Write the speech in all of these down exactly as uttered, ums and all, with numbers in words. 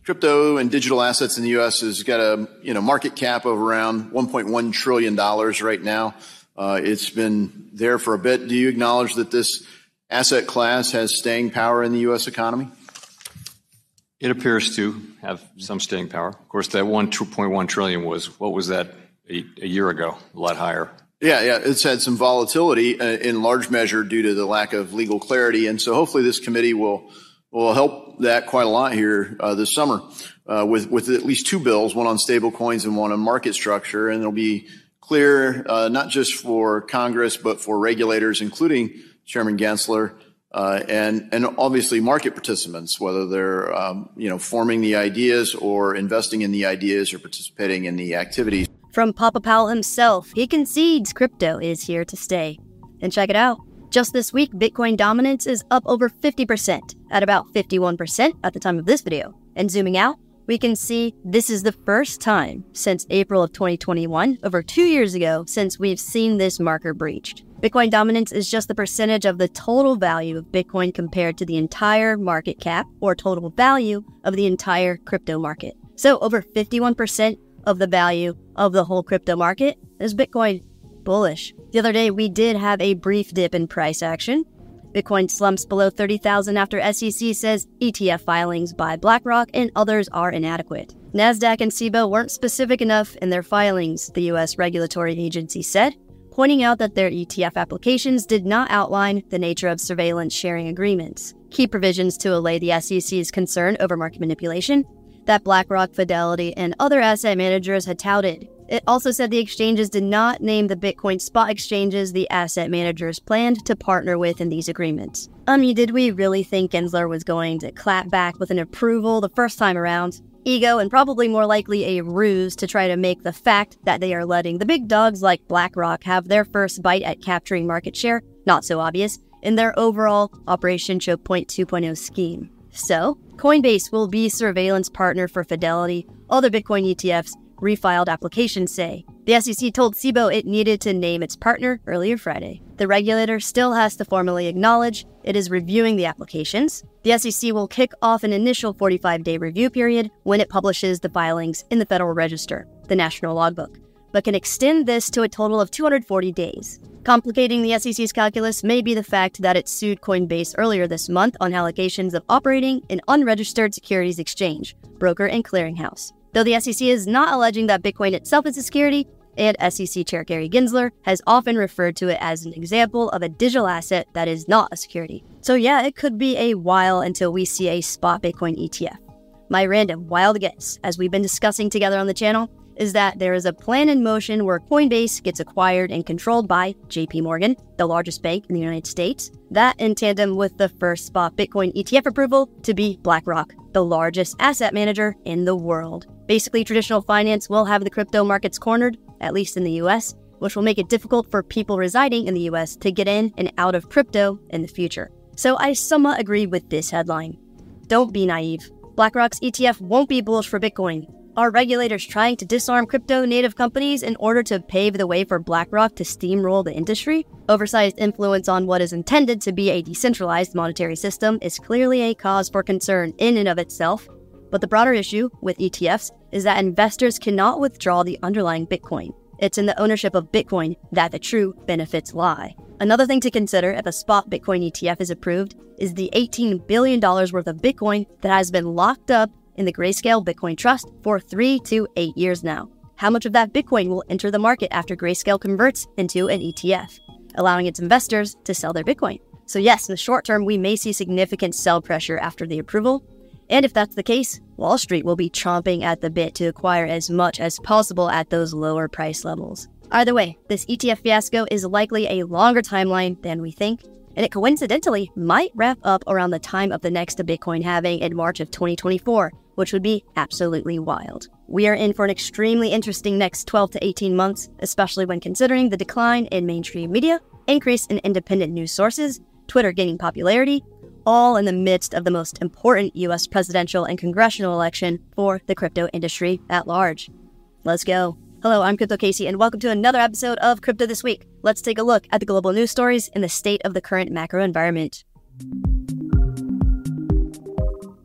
crypto and digital assets in the U S has got a you know market cap of around one point one trillion dollars right now. Uh, it's been there for a bit. Do you acknowledge that this asset class has staying power in the U S economy? It appears to have some staying power. Of course, that one point one trillion was, what was that a, a year ago? A lot higher. Yeah, yeah, it's had some volatility uh, in large measure due to the lack of legal clarity. And so hopefully this committee will will help that quite a lot here uh, this summer uh, with, with at least two bills, one on stable coins and one on market structure. And it'll be clear uh, not just for Congress, but for regulators, including Chairman Gensler, uh, and, and obviously market participants, whether they're, um, you know, forming the ideas or investing in the ideas or participating in the activities. From Papa Powell himself, he concedes crypto is here to stay. And check it out. Just this week, Bitcoin dominance is up over fifty percent, at about fifty-one percent at the time of this video. And zooming out, we can see this is the first time since April of twenty twenty-one, over two years ago, since we've seen this marker breached. Bitcoin dominance is just the percentage of the total value of Bitcoin compared to the entire market cap, or total value of the entire crypto market. So over fifty-one percent of the value of the whole crypto market is Bitcoin. Bullish. The other day, we did have a brief dip in price action. Bitcoin slumps below thirty thousand after S E C says E T F filings by BlackRock and others are inadequate. NASDAQ and C B O weren't specific enough in their filings, the U S regulatory agency said, pointing out that their E T F applications did not outline the nature of surveillance sharing agreements, key provisions to allay the S E C's concern over market manipulation that BlackRock, Fidelity, and other asset managers had touted. It also said the exchanges did not name the Bitcoin spot exchanges the asset managers planned to partner with in these agreements. I mean, did we really think Gensler was going to clap back with an approval the first time around? Ego, and probably more likely a ruse to try to make the fact that they are letting the big dogs like BlackRock have their first bite at capturing market share not so obvious in their overall Operation Choke Point two point oh scheme. So, Coinbase will be surveillance partner for Fidelity, other Bitcoin E T Fs, refiled applications say. The S E C told C B O it needed to name its partner earlier Friday. The regulator still has to formally acknowledge it is reviewing the applications. The S E C will kick off an initial forty-five day review period when it publishes the filings in the Federal Register, the national logbook, but can extend this to a total of two hundred forty days. Complicating the S E C's calculus may be the fact that it sued Coinbase earlier this month on allegations of operating an unregistered securities exchange, broker, and clearinghouse. Though the S E C is not alleging that Bitcoin itself is a security, and S E C Chair Gary Gensler has often referred to it as an example of a digital asset that is not a security. So yeah, it could be a while until we see a spot Bitcoin E T F. My random wild guess, as we've been discussing together on the channel, is that there is a plan in motion where Coinbase gets acquired and controlled by J P Morgan, the largest bank in the United States. That in tandem with the first spot Bitcoin E T F approval to be BlackRock, the largest asset manager in the world. Basically, traditional finance will have the crypto markets cornered, at least in the U S, which will make it difficult for people residing in the U S to get in and out of crypto in the future. So I somewhat agree with this headline. Don't be naive. BlackRock's E T F won't be bullish for Bitcoin. Are regulators trying to disarm crypto-native companies in order to pave the way for BlackRock to steamroll the industry? Oversized influence on what is intended to be a decentralized monetary system is clearly a cause for concern in and of itself, but the broader issue with E T Fs is that investors cannot withdraw the underlying Bitcoin. It's in the ownership of Bitcoin that the true benefits lie. Another thing to consider if a spot Bitcoin E T F is approved is the eighteen billion dollars worth of Bitcoin that has been locked up in the Grayscale Bitcoin Trust for three to eight years now. How much of that Bitcoin will enter the market after Grayscale converts into an E T F, allowing its investors to sell their Bitcoin? So yes, in the short term, we may see significant sell pressure after the approval. And if that's the case, Wall Street will be chomping at the bit to acquire as much as possible at those lower price levels. Either way, this E T F fiasco is likely a longer timeline than we think, and it coincidentally might wrap up around the time of the next Bitcoin halving in March of twenty twenty-four, which would be absolutely wild. We are in for an extremely interesting next twelve to eighteen months, especially when considering the decline in mainstream media, increase in independent news sources, Twitter gaining popularity, all in the midst of the most important U S presidential and congressional election for the crypto industry at large. Let's go. Hello, I'm Crypto Casey, and welcome to another episode of Crypto This Week. Let's take a look at the global news stories and the state of the current macro environment.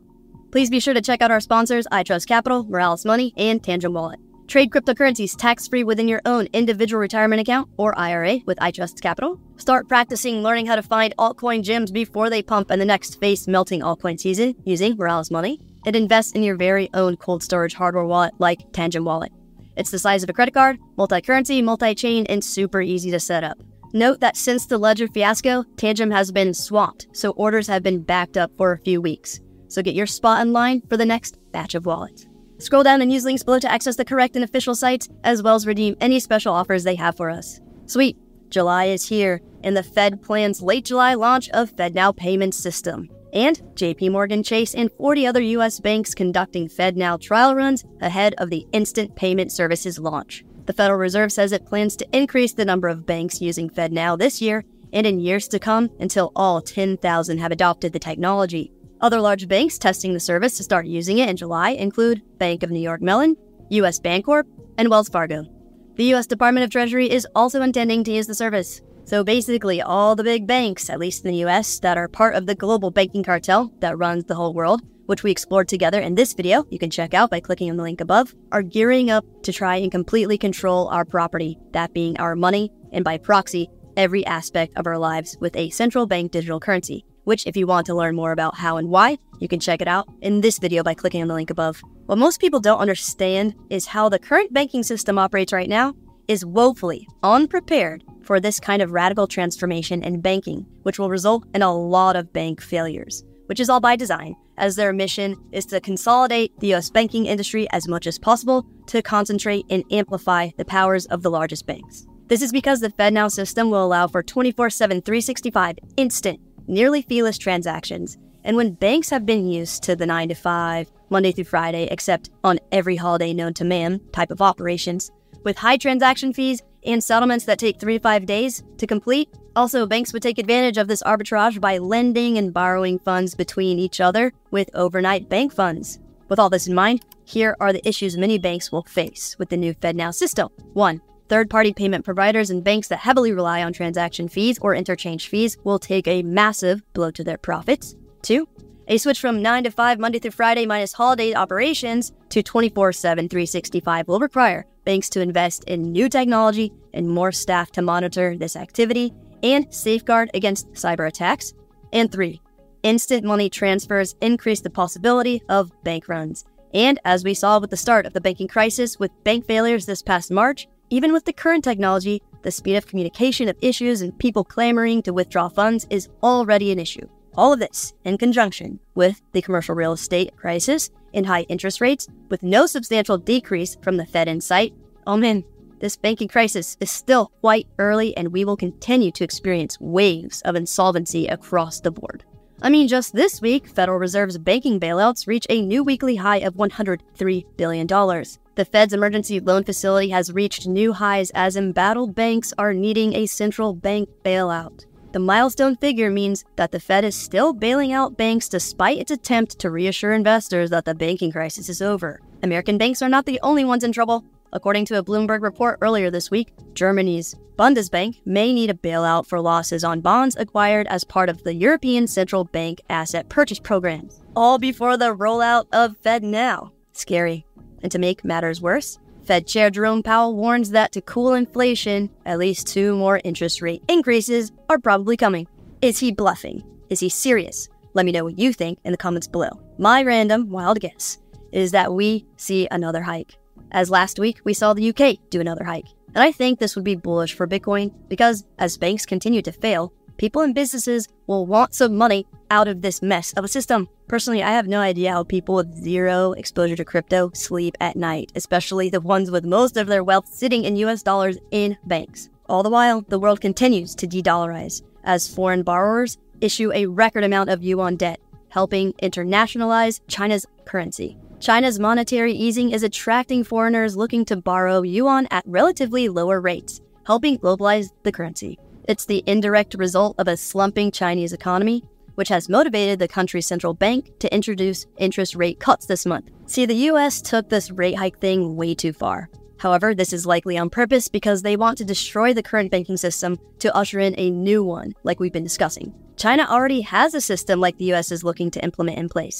Please be sure to check out our sponsors, iTrust Capital, Moralis Money, and Tangent Wallet. Trade cryptocurrencies tax-free within your own individual retirement account or I R A with iTrust Capital. Start practicing learning how to find altcoin gems before they pump in the next face-melting altcoin season using Moralis Money. And invest in your very own cold storage hardware wallet like Tangent Wallet. It's the size of a credit card, multi-currency, multi-chain, and super easy to set up. Note that since the Ledger fiasco, Tangent has been swamped, so orders have been backed up for a few weeks. So get your spot in line for the next batch of wallets. Scroll down and use links below to access the correct and official sites, as well as redeem any special offers they have for us. Sweet, July is here, and the Fed plans late July launch of FedNow payment system. And J P Morgan Chase and forty other U S banks conducting FedNow trial runs ahead of the instant payment services launch. The Federal Reserve says it plans to increase the number of banks using FedNow this year and in years to come until all ten thousand have adopted the technology. Other large banks testing the service to start using it in July include Bank of New York Mellon, U S Bancorp, and Wells Fargo. The U S Department of Treasury is also intending to use the service. So basically, all the big banks, at least in the U S, that are part of the global banking cartel that runs the whole world, which we explored together in this video, you can check out by clicking on the link above, are gearing up to try and completely control our property, that being our money, and by proxy, every aspect of our lives with a central bank digital currency, which if you want to learn more about how and why, you can check it out in this video by clicking on the link above. What most people don't understand is how the current banking system operates right now is woefully unprepared for this kind of radical transformation in banking, which will result in a lot of bank failures, which is all by design, as their mission is to consolidate the U S banking industry as much as possible to concentrate and amplify the powers of the largest banks. This is because the FedNow system will allow for twenty-four seven, three sixty-five instant, nearly feeless transactions. And when banks have been used to the nine to five, Monday through Friday, except on every holiday known to man type of operations, with high transaction fees and settlements that take three to five days to complete. Also, banks would take advantage of this arbitrage by lending and borrowing funds between each other with overnight bank funds. With all this in mind, here are the issues many banks will face with the new FedNow system. One, third-party payment providers and banks that heavily rely on transaction fees or interchange fees will take a massive blow to their profits. Two, a switch from nine to five Monday through Friday minus holiday operations to twenty-four seven, three sixty-five will require banks to invest in new technology and more staff to monitor this activity and safeguard against cyber attacks. And three, instant money transfers increase the possibility of bank runs. And as we saw with the start of the banking crisis with bank failures this past March, even with the current technology, the speed of communication of issues and people clamoring to withdraw funds is already an issue. All of this in conjunction with the commercial real estate crisis and high interest rates with no substantial decrease from the Fed in sight. Oh man, this banking crisis is still quite early and we will continue to experience waves of insolvency across the board. I mean, just this week, Federal Reserve's banking bailouts reach a new weekly high of one hundred three billion dollars. The Fed's emergency loan facility has reached new highs as embattled banks are needing a central bank bailout. The milestone figure means that the Fed is still bailing out banks despite its attempt to reassure investors that the banking crisis is over. American banks are not the only ones in trouble. According to a Bloomberg report earlier this week, Germany's Bundesbank may need a bailout for losses on bonds acquired as part of the European Central Bank asset purchase program, all before the rollout of FedNow. Scary. And to make matters worse, Fed Chair Jerome Powell warns that to cool inflation, at least two more interest rate increases are probably coming. Is he bluffing? Is he serious? Let me know what you think in the comments below. My random wild guess is that we see another hike. As last week, we saw the U K do another hike. And I think this would be bullish for Bitcoin because as banks continue to fail, people and businesses will want some money out of this mess of a system. Personally, I have no idea how people with zero exposure to crypto sleep at night, especially the ones with most of their wealth sitting in U S dollars in banks. All the while, the world continues to de-dollarize as foreign borrowers issue a record amount of yuan debt, helping internationalize China's currency. China's monetary easing is attracting foreigners looking to borrow yuan at relatively lower rates, helping globalize the currency. It's the indirect result of a slumping Chinese economy, which has motivated the country's central bank to introduce interest rate cuts this month. See, the U S took this rate hike thing way too far. However, this is likely on purpose because they want to destroy the current banking system to usher in a new one, like we've been discussing. China already has a system like the U S is looking to implement in place.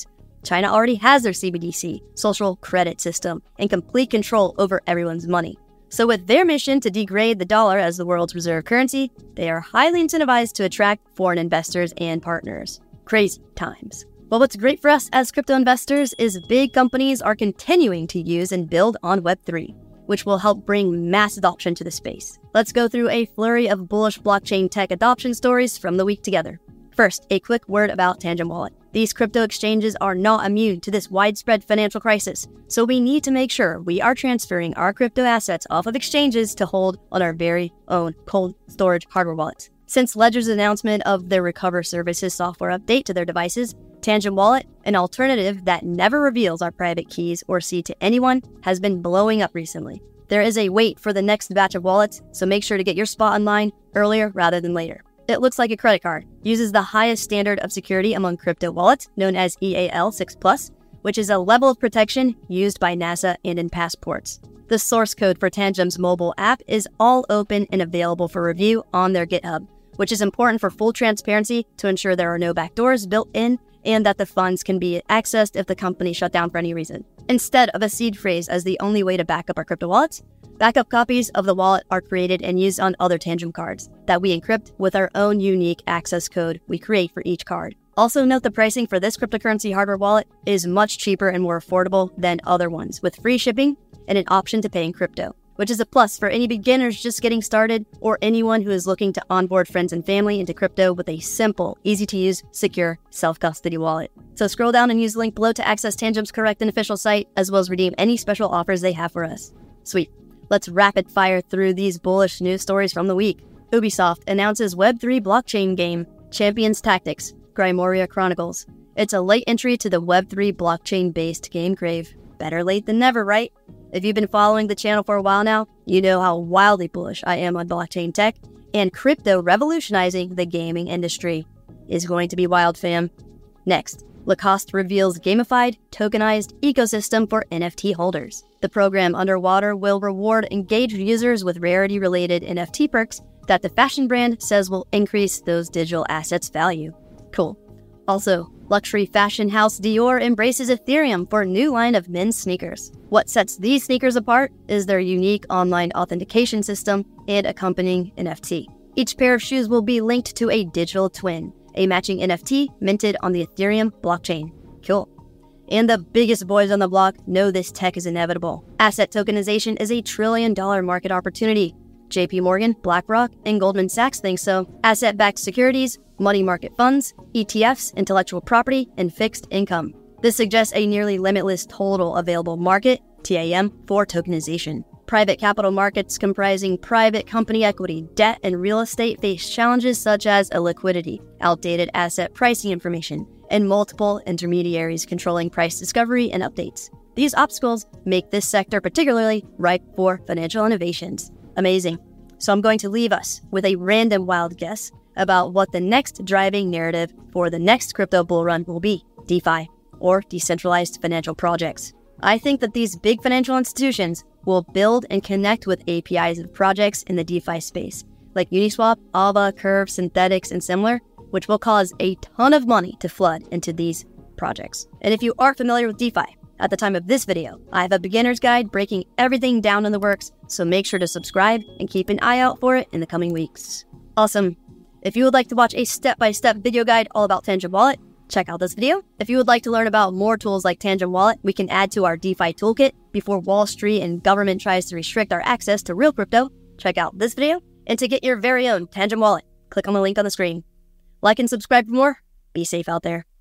China already has their C B D C, social credit system, and complete control over everyone's money. So with their mission to degrade the dollar as the world's reserve currency, they are highly incentivized to attract foreign investors and partners. Crazy times. But what's great for us as crypto investors is big companies are continuing to use and build on Web three, which will help bring mass adoption to the space. Let's go through a flurry of bullish blockchain tech adoption stories from the week together. First, a quick word about Tangent Wallet. These crypto exchanges are not immune to this widespread financial crisis, so we need to make sure we are transferring our crypto assets off of exchanges to hold on our very own cold storage hardware wallets. Since Ledger's announcement of their Recover Services software update to their devices, Tangent Wallet, an alternative that never reveals our private keys or seed to anyone, has been blowing up recently. There is a wait for the next batch of wallets, so make sure to get your spot online earlier rather than later. It looks like a credit card, uses the highest standard of security among crypto wallets, known as E A L six plus, which is a level of protection used by NASA and in passports. The source code for Tangent's mobile app is all open and available for review on their GitHub, which is important for full transparency to ensure there are no backdoors built in and that the funds can be accessed if the company shut down for any reason. Instead of a seed phrase as the only way to back up our crypto wallets, backup copies of the wallet are created and used on other Tangent cards that we encrypt with our own unique access code we create for each card. Also note the pricing for this cryptocurrency hardware wallet is much cheaper and more affordable than other ones, with free shipping and an option to pay in crypto, which is a plus for any beginners just getting started or anyone who is looking to onboard friends and family into crypto with a simple, easy-to-use, secure, self-custody wallet. So scroll down and use the link below to access Tangent's correct and official site, as well as redeem any special offers they have for us. Sweet. Let's rapid fire through these bullish news stories from the week. Ubisoft announces Web three blockchain game, Champions Tactics, Grimoria Chronicles. It's a late entry to the Web three blockchain-based game crave. Better late than never, right? If you've been following the channel for a while now, you know how wildly bullish I am on blockchain tech, and crypto revolutionizing the gaming industry is going to be wild, fam. Next, Lacoste reveals gamified, tokenized ecosystem for N F T holders. The program Underwater will reward engaged users with rarity-related N F T perks that the fashion brand says will increase those digital assets' value. Cool. Also, luxury fashion house Dior embraces Ethereum for a new line of men's sneakers. What sets these sneakers apart is their unique online authentication system and accompanying N F T. Each pair of shoes will be linked to a digital twin, a matching N F T minted on the Ethereum blockchain. Cool. And the biggest boys on the block know this tech is inevitable. Asset tokenization is a trillion dollar market opportunity. J P Morgan, BlackRock, and Goldman Sachs think so. Asset-backed securities, money market funds, E T Fs, intellectual property, and fixed income. This suggests a nearly limitless total available market, T A M, for tokenization. Private capital markets comprising private company equity, debt, and real estate face challenges such as illiquidity, outdated asset pricing information, and multiple intermediaries controlling price discovery and updates. These obstacles make this sector particularly ripe for financial innovations. Amazing. So I'm going to leave us with a random wild guess about what the next driving narrative for the next crypto bull run will be: DeFi, or decentralized financial projects. I think that these big financial institutions will build and connect with A P Is of projects in the DeFi space, like Uniswap, Alba, Curve, Synthetics, and similar, which will cause a ton of money to flood into these projects. And if you are familiar with DeFi, at the time of this video, I have a beginner's guide breaking everything down in the works, so make sure to subscribe and keep an eye out for it in the coming weeks. Awesome. If you would like to watch a step-by-step video guide all about Tangent Wallet, check out this video. If you would like to learn about more tools like Tangent Wallet we can add to our DeFi toolkit before Wall Street and government tries to restrict our access to real crypto, check out this video. And to get your very own Tangent Wallet, click on the link on the screen. Like and subscribe for more. Be safe out there.